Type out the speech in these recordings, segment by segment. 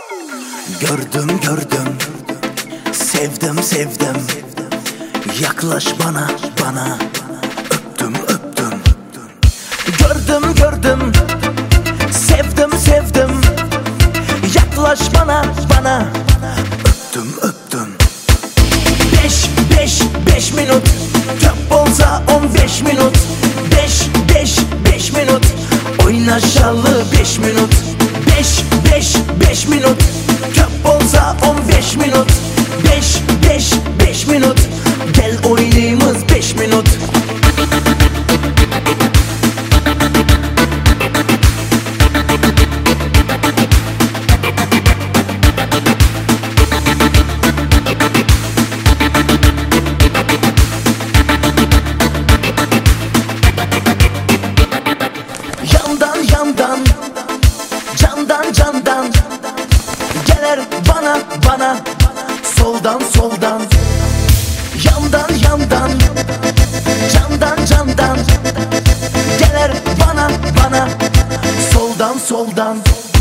Gördüm gördüm, sevdim sevdim. Yaklaş bana bana, öptüm öptüm. Gördüm gördüm, sevdim sevdim. Yaklaş bana bana, öptüm öptüm. 5 minut, çöp olsa 15 minut. 5 minut, oynaşalı 5 minut. 5 minut, çöp olsa 15 minut. 5 minut, gel oynayımız 5 minut. Yandan yandan, candan candan, gelir bana bana, soldan soldan. Yandan yandan, candan candan, gelir bana bana, soldan soldan.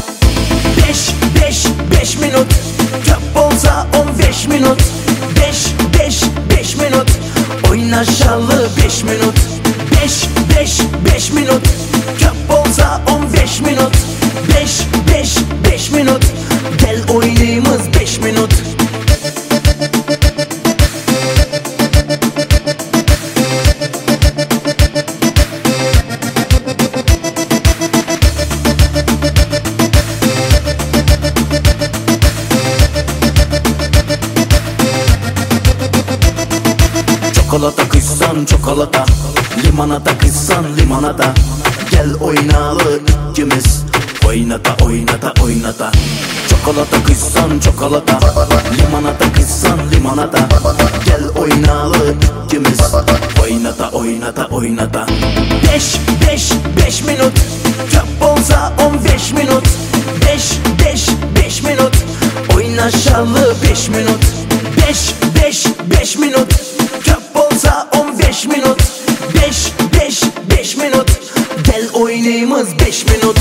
5 minut, çöp olsa 15 minut. 5 minut, oynaşalı 5 minut. 5 minut, çöp olsa 15 minut. 5 minut, gel oynayımız 5 minut. Çikolata kıysan çikolata, limonata kıysan limonata. Gel oynalı ikimiz, oynata oynata oynata. Çikolata kıysan çikolata, limonata kıysan limonata. Gel oynalı ikimiz, oynata oynata oynata. 5 minut, çöp olsa 15 minut. 5 minut, oynaşalı 5 minut. 5 minut, çöp olsa 15 minut. 5 minut, gel oynayımız 5 minut.